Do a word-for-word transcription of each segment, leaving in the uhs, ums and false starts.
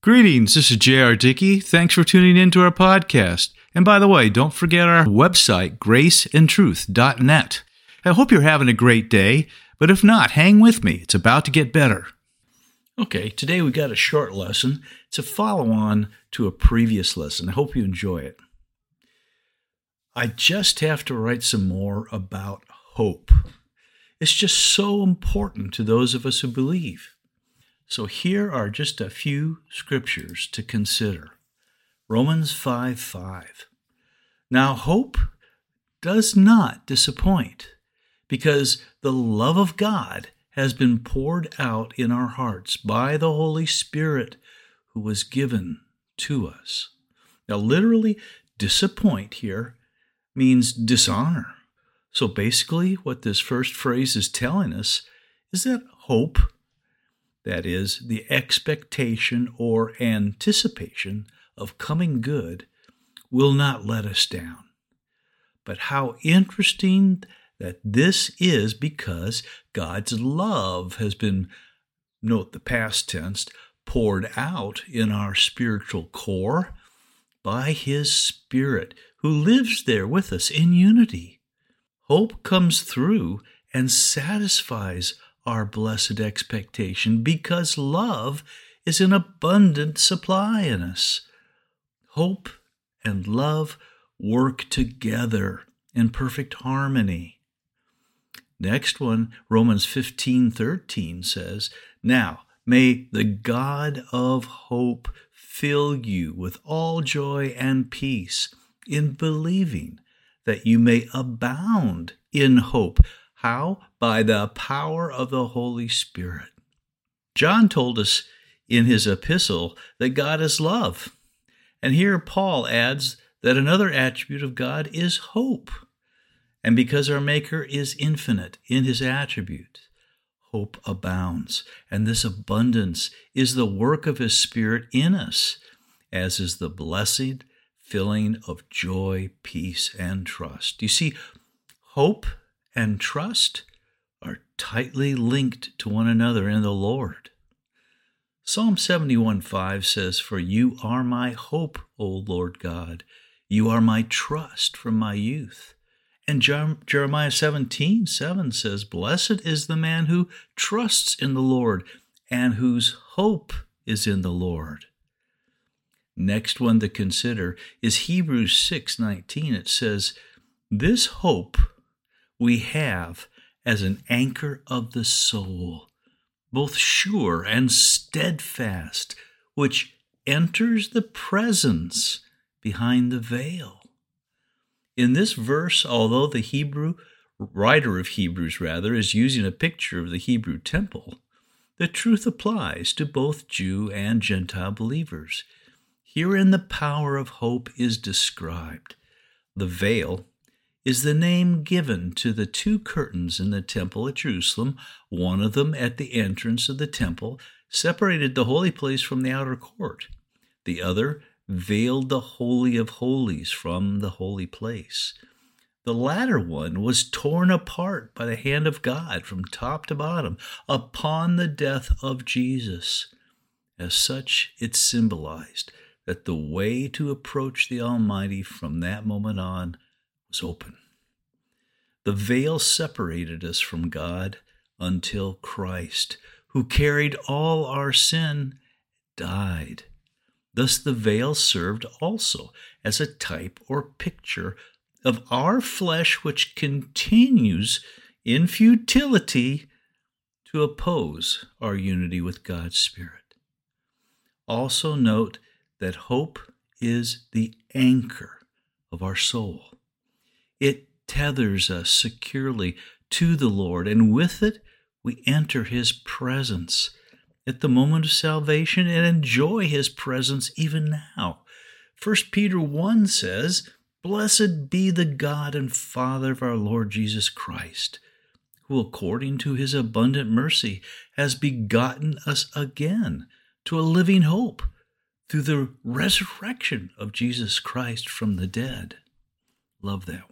Greetings, this is J R. Dickey. Thanks for tuning in to our podcast. And by the way, don't forget our website, grace and truth dot net. I hope you're having a great day, but if not, hang with me. It's about to get better. Okay, today we got a short lesson. It's a follow-on to a previous lesson. I hope you enjoy it. I just have to write some more about hope. It's just so important to those of us who believe. So here are just a few scriptures to consider. Romans five five. Now hope does not disappoint, because the love of God has been poured out in our hearts by the Holy Spirit who was given to us. Now literally, disappoint here means dishonor. So basically what this first phrase is telling us is that hope, that is, the expectation or anticipation of coming good, will not let us down. But how interesting that this is, because God's love has been, note the past tense, poured out in our spiritual core by His Spirit, who lives there with us in unity. Hope comes through and satisfies our blessed expectation, because love is an abundant supply in us. Hope and love work together in perfect harmony. Next one, Romans fifteen thirteen says, Now may the God of hope fill you with all joy and peace in believing, that you may abound in hope. How? By the power of the Holy Spirit. John told us in his epistle that God is love. And here Paul adds that another attribute of God is hope. And because our Maker is infinite in His attribute, hope abounds. And this abundance is the work of His Spirit in us, as is the blessed filling of joy, peace, and trust. You see, hope and trust are tightly linked to one another in the Lord. Psalm seventy-one five says, For you are my hope, O Lord God. You are my trust from my youth. And Jeremiah seventeen seven says, Blessed is the man who trusts in the Lord and whose hope is in the Lord. Next one to consider is Hebrews six nineteen. It says, This hope we have as an anchor of the soul, both sure and steadfast, which enters the presence behind the veil. In this verse, although the Hebrew writer of Hebrews, rather, is using a picture of the Hebrew temple, the truth applies to both Jew and Gentile believers. Herein the power of hope is described. The veil is the name given to the two curtains in the temple at Jerusalem. One of them at the entrance of the temple separated the holy place from the outer court. The other veiled the Holy of Holies from the holy place. The latter one was torn apart by the hand of God from top to bottom upon the death of Jesus. As such, it symbolized that the way to approach the Almighty from that moment on was open. The veil separated us from God until Christ, who carried all our sin, died. Thus the veil served also as a type or picture of our flesh, which continues in futility to oppose our unity with God's Spirit. Also note that hope is the anchor of our soul. It tethers us securely to the Lord, and with it we enter His presence at the moment of salvation and enjoy His presence even now. First Peter one says, Blessed be the God and Father of our Lord Jesus Christ, who according to His abundant mercy has begotten us again to a living hope through the resurrection of Jesus Christ from the dead. Love that one.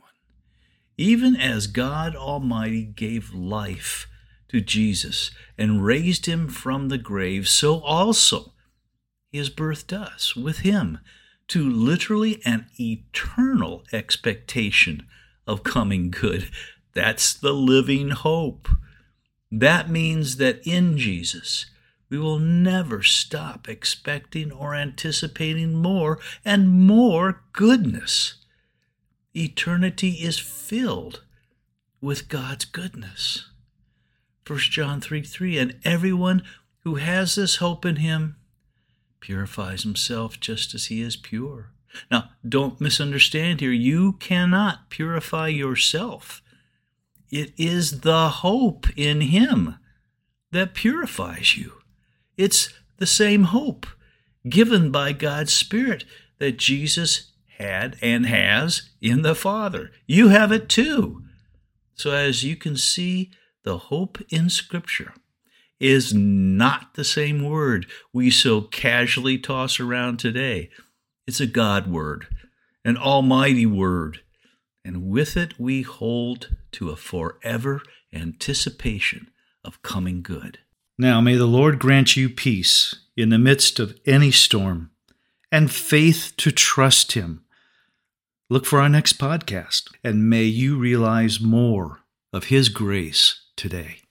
Even as God Almighty gave life to Jesus and raised him from the grave, so also He has birthed us with him to literally an eternal expectation of coming good. That's the living hope. That means that in Jesus, we will never stop expecting or anticipating more and more goodness. Eternity is filled with God's goodness. First John three three, and everyone who has this hope in him purifies himself just as he is pure. Now, don't misunderstand here. You cannot purify yourself. It is the hope in him that purifies you. It's the same hope given by God's Spirit that Jesus had and has in the Father. You have it too. So as you can see, the hope in Scripture is not the same word we so casually toss around today. It's a God word, an almighty word, and with it we hold to a forever anticipation of coming good. Now may the Lord grant you peace in the midst of any storm and faith to trust him. Look for our next podcast, and may you realize more of his grace today.